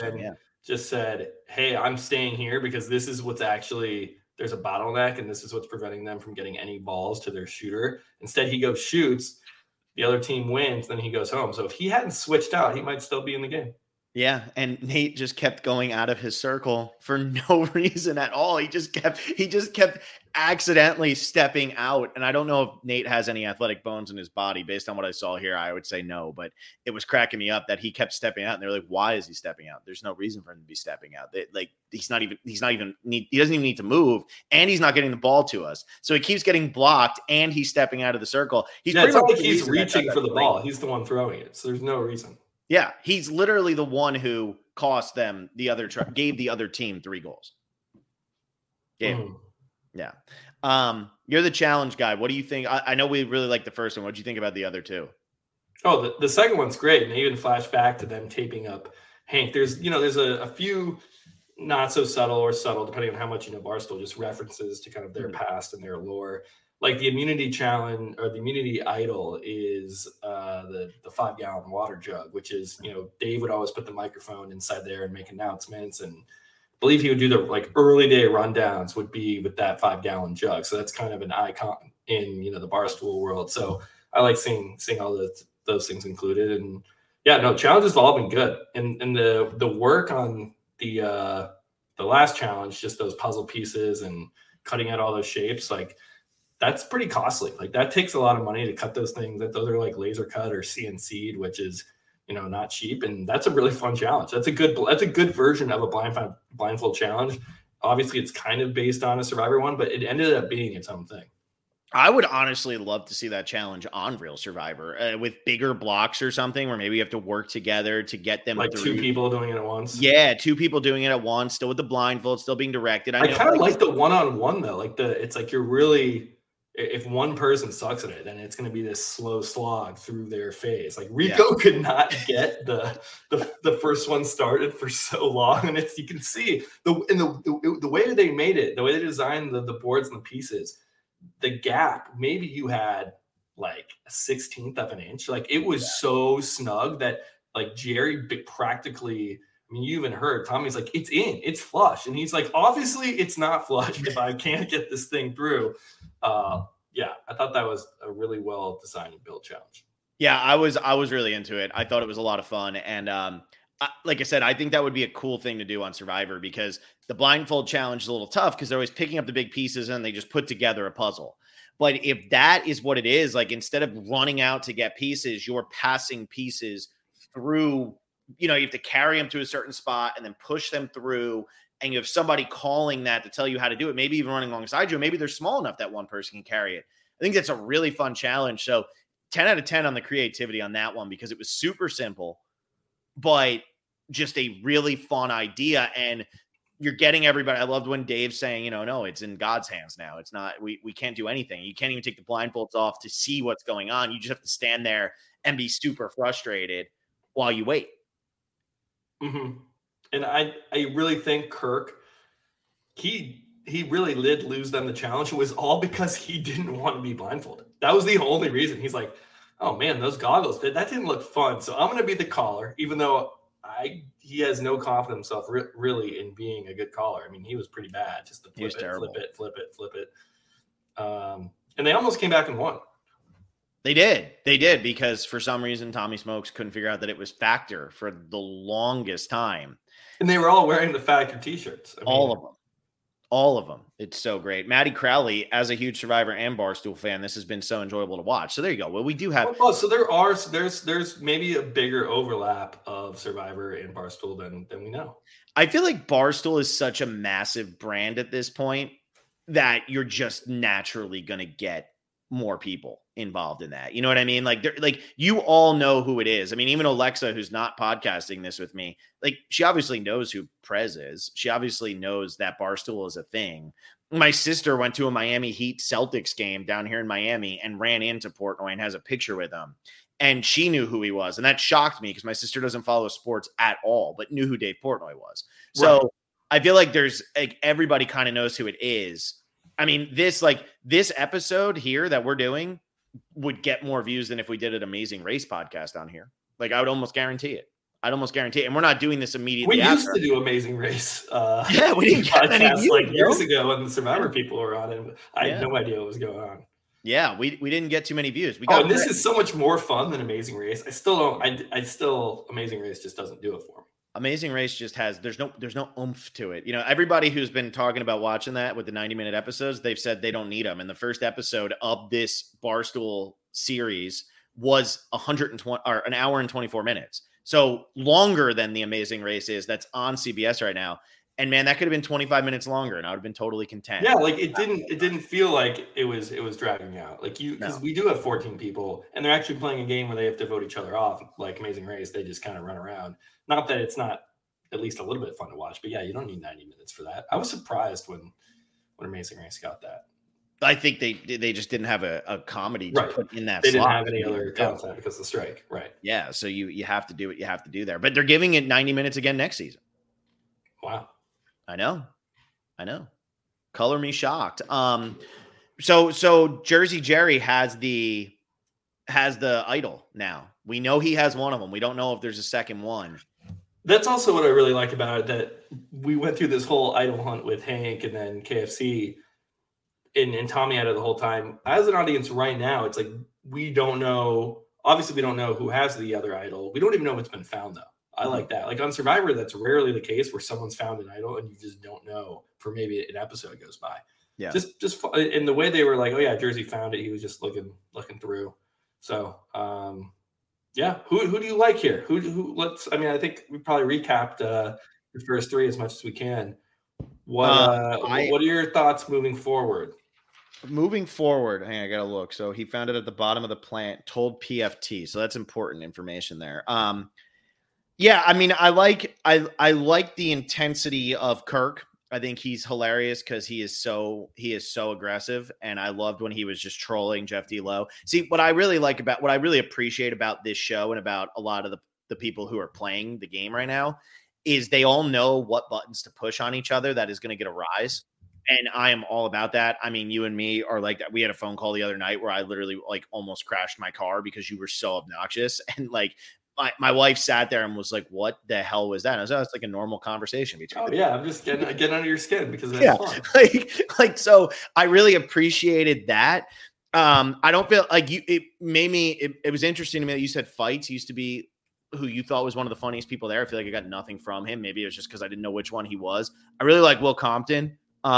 just said, "Hey, I'm staying here because this is what's actually there's a bottleneck and this is what's preventing them from getting any balls to their shooter." Instead, he goes shoots. The other team wins, then he goes home. So if he hadn't switched out, he might still be in the game. Yeah, and Nate just kept going out of his circle for no reason at all. He just kept accidentally stepping out. And I don't know if Nate has any athletic bones in his body. Based on what I saw here, I would say no. But it was cracking me up that he kept stepping out. And they're like, why is he stepping out? There's no reason for him to be stepping out. He doesn't even need to move. And he's not getting the ball to us. So he keeps getting blocked and he's stepping out of the circle. It's not like he's reaching for the ball. He's the one throwing it. So there's no reason. Yeah, he's literally the one who cost them gave the other team 3 goals. Yeah. You're the challenge guy. What do you think? I know we really like the first one. What do you think about the other 2? Oh, the second one's great. And they even flash back to them taping up Hank. There's a few not so subtle or subtle, depending on how much Barstool, just references to kind of their past and their lore. Like the immunity challenge or the immunity idol is the 5-gallon water jug, which is, Dave would always put the microphone inside there and make announcements. And I believe he would do the early day rundowns would be with that 5-gallon jug. So that's kind of an icon in, the Barstool world. So I like seeing all those things included. And challenges have all been good. And the work on the last challenge, just those puzzle pieces and cutting out all those shapes, that's pretty costly. That takes a lot of money to cut those things. Those are laser cut or CNC'd, which is, not cheap. And that's a really fun challenge. That's a good version of a blindfold challenge. Obviously it's kind of based on a Survivor one, but it ended up being its own thing. I would honestly love to see that challenge on Real Survivor with bigger blocks or something where maybe you have to work together to get them. 2 people doing it at once. Yeah. 2 people doing it at once, still with the blindfold, still being directed. I kind of like the one-on-one though. It's you're really if one person sucks at it, then it's going to be this slow slog through their phase. Like Rico could not get the first one started for so long, and you can see the way they made it, the way they designed the boards and the pieces, the gap. Maybe you had like a 16th of an inch. Like it was so snug that like Jerry practically. I mean, you even heard Tommy's like, it's in, it's flush. And he's like, obviously it's not flush if I can't get this thing through. I thought that was a really well designed and built challenge. Yeah, I was really into it. I thought it was a lot of fun. And like I said, I think that would be a cool thing to do on Survivor, because the blindfold challenge is a little tough because they're always picking up the big pieces and they just put together a puzzle. But if that is what it is, like instead of running out to get pieces, you're passing pieces through. You have to carry them to a certain spot and then push them through, and you have somebody calling that to tell you how to do it, maybe even running alongside you. Maybe they're small enough that one person can carry it. I think that's a really fun challenge. So 10 out of 10 on the creativity on that one, because it was super simple, but just a really fun idea. And you're getting everybody. I loved when Dave's saying, no, it's in God's hands now. It's not, we can't do anything. You can't even take the blindfolds off to see what's going on. You just have to stand there and be super frustrated while you wait. Mm-hmm. And I really think Kirk, he really did lose them the challenge. It was all because he didn't want to be blindfolded. That was the only reason. He's like, oh man, those goggles, that didn't look fun. So I'm going to be the caller, even though he has no confidence in himself really in being a good caller. I mean, he was pretty bad. Just to flip it. And they almost came back and won. They did, because for some reason Tommy Smokes couldn't figure out that it was Factor for the longest time. And they were all wearing the Factor t-shirts. All of them. It's so great. Maddie Crowley, as a huge Survivor and Barstool fan, this has been so enjoyable to watch. So there you go. Well, we do have. Well, so there's maybe a bigger overlap of Survivor and Barstool than we know. I feel like Barstool is such a massive brand at this point that you're just naturally going to get more people involved in that. You know what I mean? Like you all know who it is. I mean, even Alexa, who's not podcasting this with me, like she obviously knows who Prez is. She obviously knows that Barstool is a thing. My sister went to a Miami Heat Celtics game down here in Miami and ran into Portnoy and has a picture with him. And she knew who he was. And that shocked me because my sister doesn't follow sports at all, but knew who Dave Portnoy was. So right. I feel like there's like everybody kind of knows who it is. I mean, this episode here that we're doing would get more views than if we did an Amazing Race podcast on here. Like I would almost guarantee it. And we're not doing this immediately. We used to do Amazing Race. We didn't get any views, like years ago when the Survivor people were on it. I had no idea what was going on. Yeah, we didn't get too many views. This is so much more fun than Amazing Race. Amazing Race just doesn't do it for me. Amazing Race just has there's no oomph to it. Everybody who's been talking about watching that with the 90-minute episodes, they've said they don't need them. And the first episode of this Barstool series was 120 or an hour and 24 minutes. So longer than the Amazing Race is that's on CBS right now. And man, that could have been 25 minutes longer and I would have been totally content. Yeah, like it didn't feel like it was dragging out. Like because we do have 14 people and they're actually playing a game where they have to vote each other off. Like Amazing Race, they just kind of run around. Not that it's not at least a little bit fun to watch, but yeah, you don't need 90 minutes for that. I was surprised when Amazing Race got that. I think they just didn't have a comedy to put in that. They didn't have any other content because of the strike, right? Yeah, so you have to do what you have to do there. But they're giving it 90 minutes again next season. Wow. I know. Color me shocked. So Jersey Jerry has the idol now. We know he has one of them. We don't know if there's a second one. That's also what I really like about it, that we went through this whole idol hunt with Hank and then KFC and Tommy had it the whole time. As an audience right now, it's like we don't know. Obviously, we don't know who has the other idol. We don't even know what's been found, though. I like that. Like on Survivor, that's rarely the case where someone's found an idol and you just don't know for maybe an episode goes by. Yeah. Just in the way they were like, oh yeah, Jersey found it. He was just looking through. So, yeah. Who do you like here? I think we probably recapped the first three as much as we can. What are your thoughts moving forward? Moving forward, I gotta look. So he found it at the bottom of the plant, told PFT. So that's important information there. Yeah, I mean, I like the intensity of Kirk. I think he's hilarious because he is so aggressive. And I loved when he was just trolling Jeff D. Lowe. See, what I really appreciate about this show and about a lot of the people who are playing the game right now is they all know what buttons to push on each other that is going to get a rise. And I am all about that. I mean, you and me are like that. We had a phone call the other night where I literally like almost crashed my car because you were so obnoxious. And like my wife sat there and was like, what the hell was that? And I was like, oh, it's like a normal conversation between. Oh yeah. I'm just getting under your skin because that's fun. Like, so I really appreciated that. I don't feel like it was interesting to me that you said Fights used to be who you thought was one of the funniest people there. I feel like I got nothing from him. Maybe it was just because I didn't know which one he was. I really like Will Compton.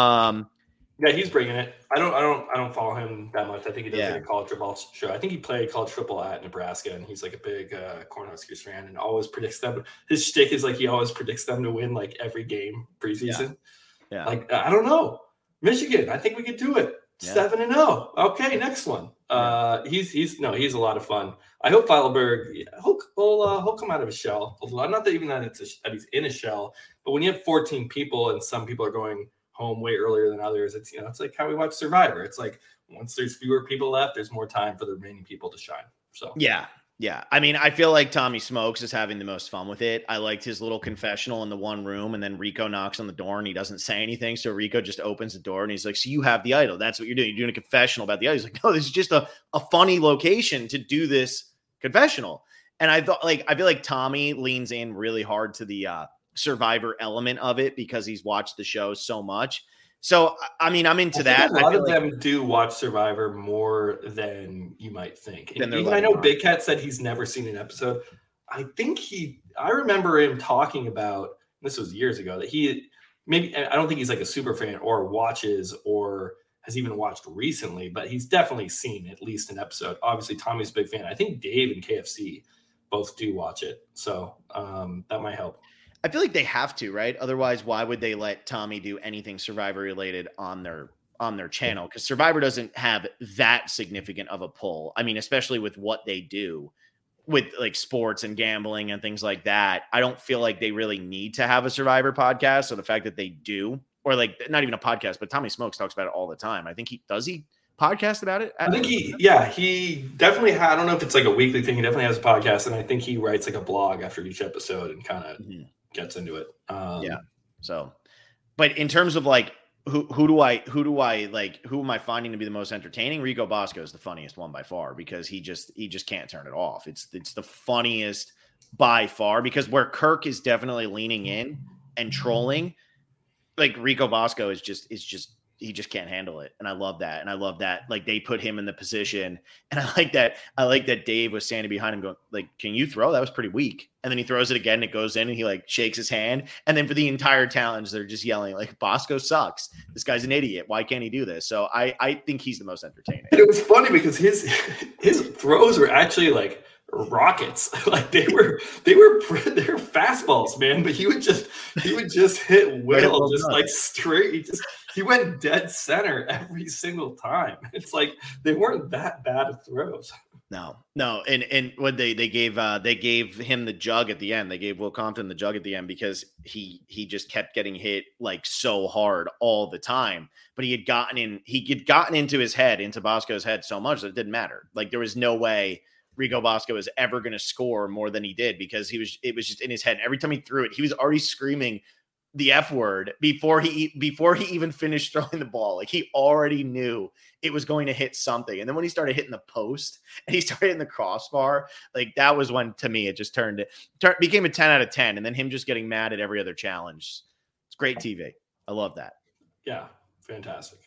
Yeah, he's bringing it. I don't follow him that much. I think he does like a college football show. I think he played college football at Nebraska, and he's like a big Cornhuskers fan and always predicts them. His shtick is like he always predicts them to win like every game preseason. Yeah. Like I don't know, Michigan. I think we could do it. 7-0. Okay, next one. He's a lot of fun. I hope Feilberg he'll come out of his shell. Not that even that that he's in a shell, but when you have 14 people and some people are going home way earlier than others, it's like how we watch Survivor. It's like once there's fewer people left, there's more time for the remaining people to shine. So yeah. I mean, I feel like Tommy Smokes is having the most fun with it. I liked his little confessional in the one room, and then Rico knocks on the door and he doesn't say anything. So Rico just opens the door and he's like, so you have the idol. That's what you're doing. You're doing a confessional about the idol. He's like, no, this is just a funny location to do this confessional. And I thought I feel like Tommy leans in really hard to the Survivor element of it because he's watched the show so much. So, I mean, I'm into that. A lot of them do watch Survivor more than you might think. And even I know Big Cat said he's never seen an episode. I remember him talking about, this was years ago, that I don't think he's like a super fan or watches or has even watched recently, but he's definitely seen at least an episode. Obviously, Tommy's a big fan. I think Dave and KFC both do watch it. So that might help. I feel like they have to, right? Otherwise, why would they let Tommy do anything Survivor related on their channel? Because Survivor doesn't have that significant of a pull. I mean, especially with what they do with like sports and gambling and things like that. I don't feel like they really need to have a Survivor podcast. So the fact that they do, or like not even a podcast, but Tommy Smokes talks about it all the time. I think he podcast about it? I think he definitely had, I don't know if it's like a weekly thing. He definitely has a podcast, and I think he writes like a blog after each episode and kind of gets into it. So, but in terms of like, who am I finding to be the most entertaining? Rico Bosco is the funniest one by far because he just can't turn it off. It's the funniest by far because where Kirk is definitely leaning in and trolling, like Rico Bosco is just he just can't handle it. And I love that. And I love that. Like they put him in the position. And I like that Dave was standing behind him going like, can you throw? That was pretty weak. And then he throws it again and it goes in and he like shakes his hand. And then for the entire challenge, they're just yelling like Bosco sucks. This guy's an idiot. Why can't he do this? So I think he's the most entertaining. And it was funny because his throws were actually like rockets. Like they were fastballs, man. But he would just hit Will just like straight. He went dead center every single time. It's like they weren't that bad of throws. No. And when they gave him the jug at the end, they gave Will Compton the jug at the end because he just kept getting hit like so hard all the time. But he had gotten into Bosco's head so much that it didn't matter. Like there was no way Rico Bosco is ever going to score more than he did because it was just in his head. Every time he threw it, he was already screaming the F word before he even finished throwing the ball. Like he already knew it was going to hit something. And then when he started hitting the post and he started hitting the crossbar, like that was when, to me, it just became a 10 out of 10. And then him just getting mad at every other challenge. It's great TV. I love that. Yeah. Fantastic.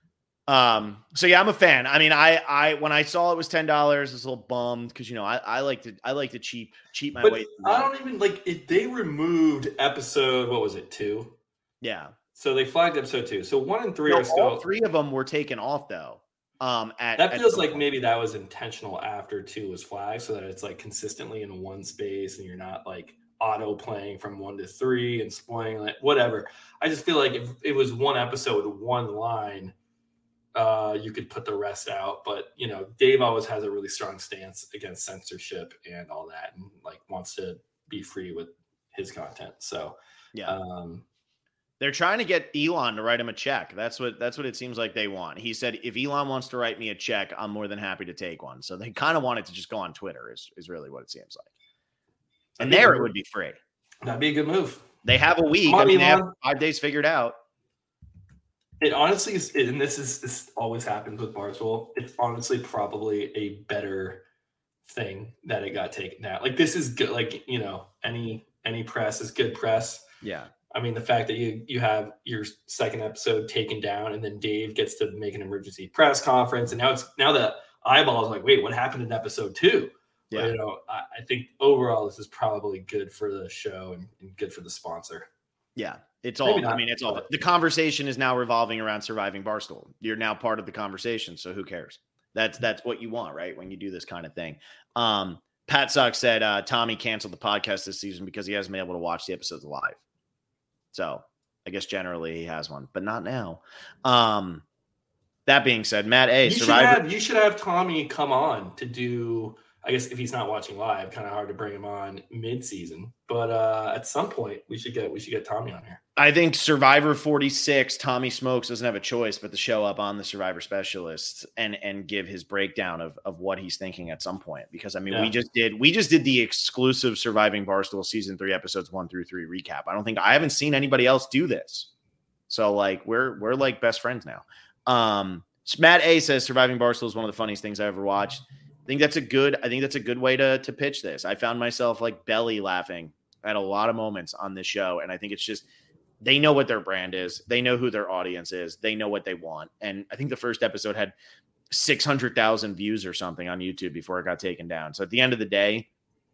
So yeah, I'm a fan. I mean, I when I saw it was $10, I was a little bummed because I like to cheat my way. I don't even like it. They removed episode, what was it, 2? Yeah. So they flagged episode 2. So 1 and 3 are still. All 3 of them were taken off though. That feels like maybe that was intentional after 2 was flagged, so that it's like consistently in one space and you're not like auto playing from 1 to 3 and spoiling like whatever. I just feel like if it was one episode, one line. You could put the rest out, but Dave always has a really strong stance against censorship and all that, and like wants to be free with his content. So, yeah. They're trying to get Elon to write him a check. That's what it seems like they want. He said, if Elon wants to write me a check, I'm more than happy to take one. So they kind of want it to just go on Twitter is really what it seems like. And there it would be free. That'd be a good move. They have a week. On, they have 5 days figured out. It honestly is, and this always happens with Barstool. It's honestly probably a better thing that it got taken down. Like, this is good. Like, any press is good press. Yeah. I mean, the fact that you have your second episode taken down, and then Dave gets to make an emergency press conference, and now the eyeball is like, wait, what happened in episode 2? Yeah. But, I think overall this is probably good for the show and good for the sponsor. Yeah. It's all, it's all, the conversation is now revolving around surviving Barstool. You're now part of the conversation. So who cares? That's what you want, right? When you do this kind of thing. Pat Suck said, Tommy canceled the podcast this season because he hasn't been able to watch the episodes live. So I guess generally he has one, but not now. That being said, Matt A. You should have Tommy come on to do, I guess if he's not watching live, kind of hard to bring him on mid-season. But at some point, we should get Tommy on here. I think Survivor 46, Tommy Smokes doesn't have a choice but to show up on the Survivor Specialists and give his breakdown of what he's thinking at some point. Because we just did the exclusive Surviving Barstool season 3 episodes 1 through 3 recap. I haven't seen anybody else do this. So like we're like best friends now. Matt A says Surviving Barstool is one of the funniest things I ever watched. I think that's a good way to pitch this. I found myself like belly laughing at a lot of moments on this show. And I think it's just, they know what their brand is. They know who their audience is. They know what they want. And I think the first episode had 600,000 views or something on YouTube before it got taken down. So at the end of the day,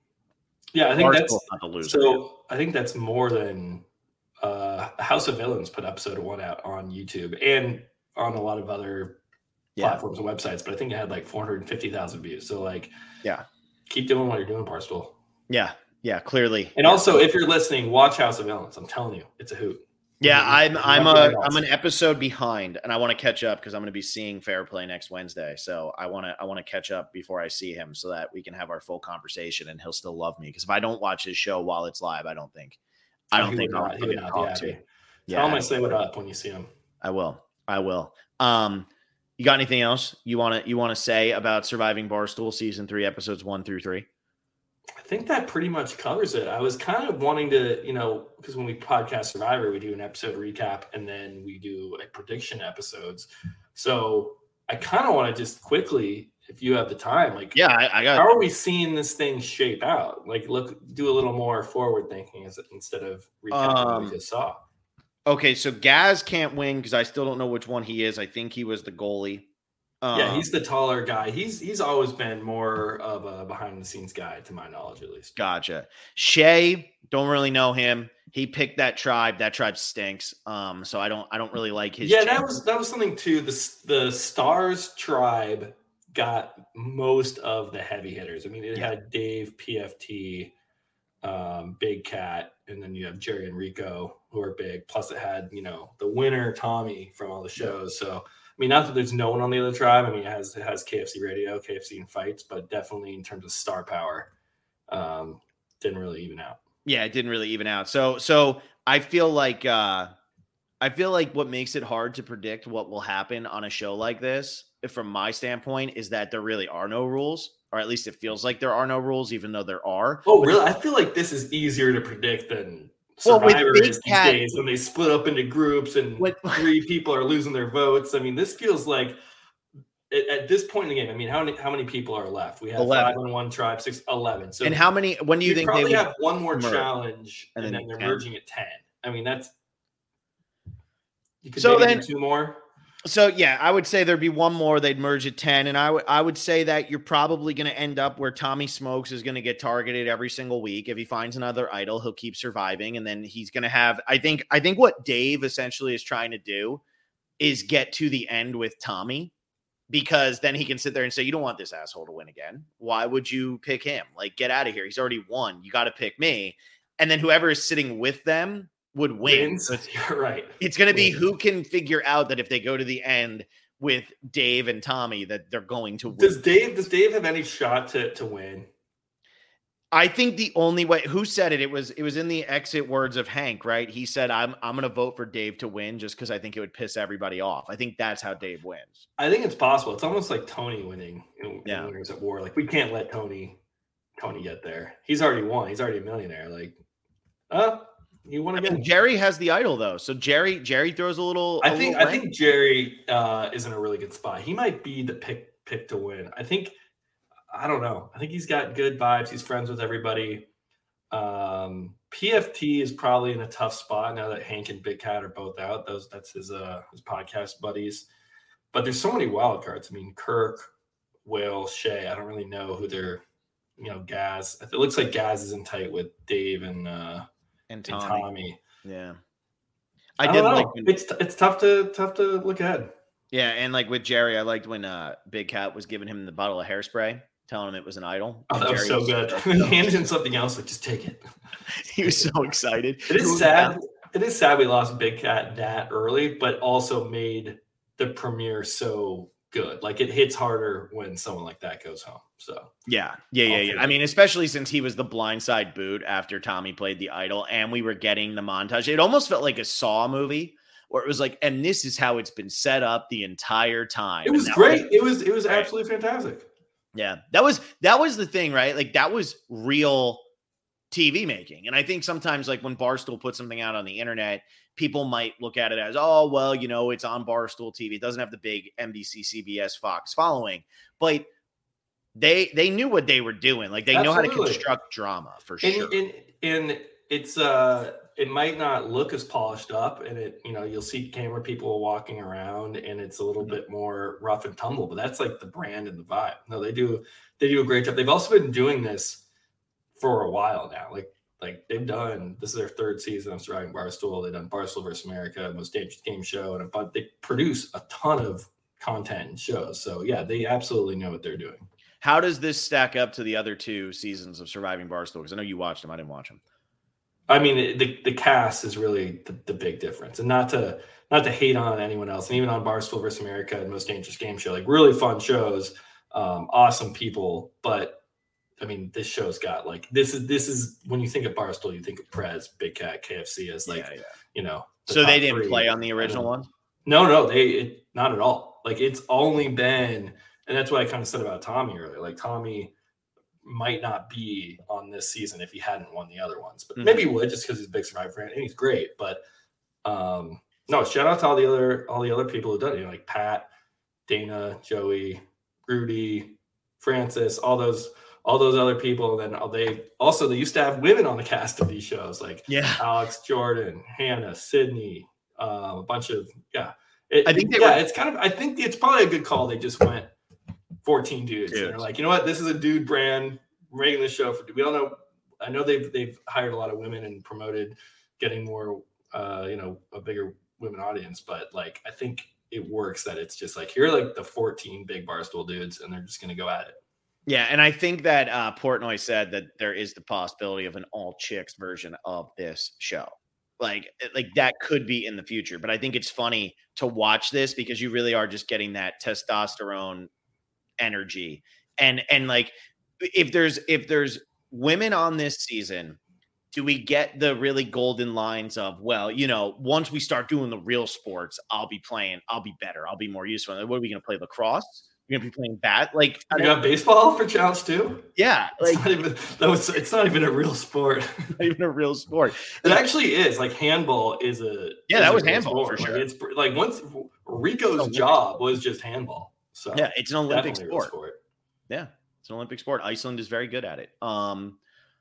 I think that's not the loser. So I think that's more than House of Villains put episode 1 out on YouTube and on a lot of other platforms and websites, but I think it had like 450,000 views. So keep doing what you're doing, Barstool. Yeah, clearly. And also, if you're listening, watch House of Villains. I'm telling you, it's a hoot. Yeah, I'm an episode behind, and I want to catch up because I'm going to be seeing Fair Play next Wednesday. So I want to catch up before I see him so that we can have our full conversation, and he'll still love me. Because if I don't watch his show while it's live, I don't think I'll get talked to. Tell him I say what up when you see him. I will. You got anything else you want to say about Surviving Barstool season 3 episodes 1 through 3? I think that pretty much covers it. I was kind of wanting to, because when we podcast Survivor, we do an episode recap and then we do a prediction episodes. So I kind of want to just quickly, if you have the time, I got. How are we seeing this thing shape out? Like, do a little more forward thinking instead of recapping what we just saw. Okay, so Gaz can't win because I still don't know which one he is. I think he was the goalie. He's the taller guy. He's always been more of a behind the scenes guy, to my knowledge, at least. Gotcha. Shay, don't really know him. He picked that tribe. That tribe stinks. So I don't really like his. Yeah, that was something too. The Stars tribe got most of the heavy hitters. I mean, it had Dave, PFT, Big Cat, and then you have Jerry and Rico, who are big. Plus, it had the winner Tommy from all the shows. So. I mean, not that there's no one on the other tribe. I mean, it has KFC Radio, KFC and Fights, but definitely in terms of star power, didn't really even out. Yeah, it didn't really even out. So I feel like what makes it hard to predict what will happen on a show like this, from my standpoint, is that there really are no rules, or at least it feels like there are no rules, even though there are. Oh, really? I feel like this is easier to predict than Survivor is these days when they split up into groups and 3 people are losing their votes. I mean, this feels like at this point in the game. I mean, how many people are left? We have 11. 5 on one tribe, 6, 11. So, and how many? When do you think probably they have one more challenge, and then they're 10. Merging at 10? I mean, that's you could maybe do 2 more. So, yeah, I would say there'd be one more. They'd merge at 10. And I would say that you're probably going to end up where Tommy Smokes is going to get targeted every single week. If he finds another idol, he'll keep surviving. And then he's going to have, I think what Dave essentially is trying to do is get to the end with Tommy, because then he can sit there and say, you don't want this asshole to win again. Why would you pick him? Like, get out of here. He's already won. You got to pick me. And then whoever is sitting with them would win. You're right. It's going to be who can figure out that if they go to the end with Dave and Tommy, that they're going to win. Does Dave have any shot to win? I think the only way, who said it? It was in the exit words of Hank, right? He said, I'm going to vote for Dave to win just because I think it would piss everybody off. I think that's how Dave wins. I think it's possible. It's almost like Tony winning in Winners at War. Like, we can't let Tony get there. He's already won. He's already a millionaire. Like, you want to get Jerry has the idol though. So Jerry throws a little. I think Jerry is in a really good spot. He might be the pick to win. I don't know. I think he's got good vibes. He's friends with everybody. PFT is probably in a tough spot now that Hank and Big Cat are both out. That's his podcast buddies. But there's so many wild cards. I mean, Kirk, Will, Shay. I don't really know who they're. Gaz. It looks like Gaz is in tight with Dave and Tommy. Yeah, I did like. It's tough to look ahead. Yeah, and like with Jerry, I liked when Big Cat was giving him the bottle of hairspray, telling him it was an idol. Oh, that was so good. He handed him something else, like, just take it. He was so excited. It is sad. It is sad we lost Big Cat that early, but also made the premiere so good. Like, it hits harder when someone like that goes home. So yeah. I mean, especially since he was the blindside boot after Tommy played the idol, and we were getting the montage. It almost felt like a Saw movie. Where it was like, and this is how it's been set up the entire time. It was great. It was absolutely fantastic. Yeah, that was the thing, right? Like, that was real TV making. And I think sometimes, like, when Barstool puts something out on the internet, people might look at it as, oh, well, it's on Barstool TV. It doesn't have the big NBC, CBS, Fox following, but they knew what they were doing. Like, they know how to construct drama for sure. And it's it might not look as polished up, and you'll see camera people walking around, and it's a little bit more rough and tumble, but that's like the brand and the vibe. No, they do a great job. They've also been doing this for a while now. Like they've done, this is their third season of Surviving Barstool. They've done Barstool vs. America, Most Dangerous Game Show, but they produce a ton of content and shows. So yeah, they absolutely know what they're doing. How does this stack up to the other two seasons of Surviving Barstool? Because I know you watched them. I didn't watch them. I mean, the cast is really the big difference, and not to hate on anyone else, and even on Barstool vs. America and Most Dangerous Game Show, like, really fun shows, awesome people. But I mean, this show's got, like, this is when you think of Barstool, you think of Prez, Big Cat, KFC as So they didn't play on the original one? No, not at all. Like, it's only been, and that's what I kind of said about Tommy earlier. Like, Tommy might not be on this season if he hadn't won the other ones, but maybe he would, just because he's a big Survivor fan and he's great. But no, shout out to all the other people who've done it, like Pat, Dana, Joey, Rudy, Francis, all those other people. And then they used to have women on the cast of these shows, like Alex, Jordan, Hannah, Sydney, a bunch of I think it's probably a good call. They just went 14 dudes. And they're like, you know what? This is a dude brand. We're making this show we don't know. I know they've hired a lot of women and promoted getting more, a bigger women audience. But, like, I think it works that it's just like, here are, like, the 14 big Barstool dudes, and they're just going to go at it. Yeah, and I think that Portnoy said that there is the possibility of an all chicks version of this show. Like that could be in the future. But I think it's funny to watch this because you really are just getting that testosterone energy, and like, if there's women on this season, do we get the really golden lines of, well, once we start doing the real sports, I'll be better, I'll be more useful. What are we going to play, lacrosse? We're going to be playing bat? Like, you got baseball for challenge too? Yeah, like, it's not even a real sport. Not even a real sport. It actually is. Like, handball is a that was handball sport, for sure. Like, it's like, once Rico's job was just handball. So yeah, it's an Olympic sport. Yeah, it's an Olympic sport. Iceland is very good at it. I'm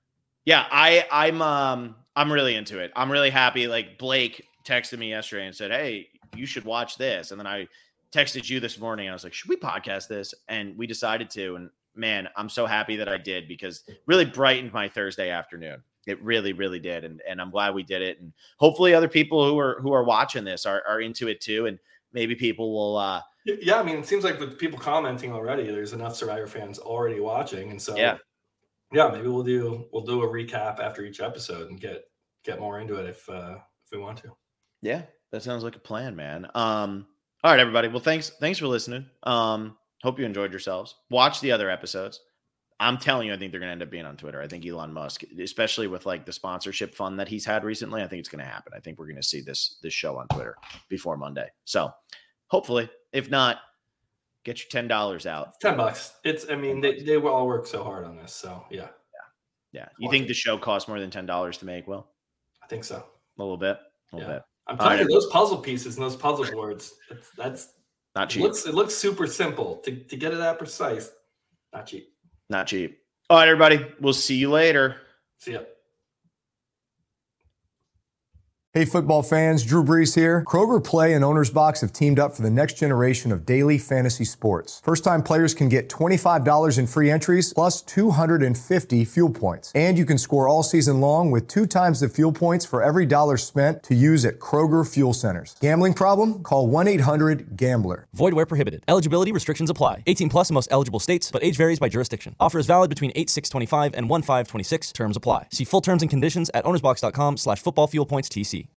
really into it. I'm really happy. Like, Blake texted me yesterday and said, "Hey, you should watch this." And then I texted you this morning. I was like, "Should we podcast this?" And we decided to. And man, I'm so happy that I did, because it really brightened my Thursday afternoon. It really, really did. And I'm glad we did it. And hopefully other people who are watching this are into it too. And maybe people will. Yeah, I mean, it seems like with people commenting already, there's enough Survivor fans already watching, and so maybe we'll do a recap after each episode and get more into it if we want to. Yeah, that sounds like a plan, man. All right, everybody. Well, thanks for listening. Hope you enjoyed yourselves. Watch the other episodes. I'm telling you, I think they're going to end up being on Twitter. I think Elon Musk, especially with like the sponsorship fund that he's had recently, I think it's going to happen. I think we're going to see this show on Twitter before Monday. So hopefully, if not, get your $10 out. $10. They will all work so hard on this. So yeah. You think the show costs more than $10 to make, Will? I think so. A little bit. I'm telling you, those puzzle pieces and those puzzle boards, that's not cheap. It looks super simple to get it that precise. Not cheap. Not cheap. All right, everybody. We'll see you later. See ya. Hey, football fans, Drew Brees here. Kroger Play and Owner's Box have teamed up for the next generation of daily fantasy sports. First-time players can get $25 in free entries plus 250 fuel points. And you can score all season long with 2 times the fuel points for every dollar spent to use at Kroger fuel centers. Gambling problem? Call 1-800-GAMBLER. Void where prohibited. Eligibility restrictions apply. 18 plus in most eligible states, but age varies by jurisdiction. Offer is valid between 8/6/25 and 1/5/26. Terms apply. See full terms and conditions at ownersbox.com/footballfuelpointstc.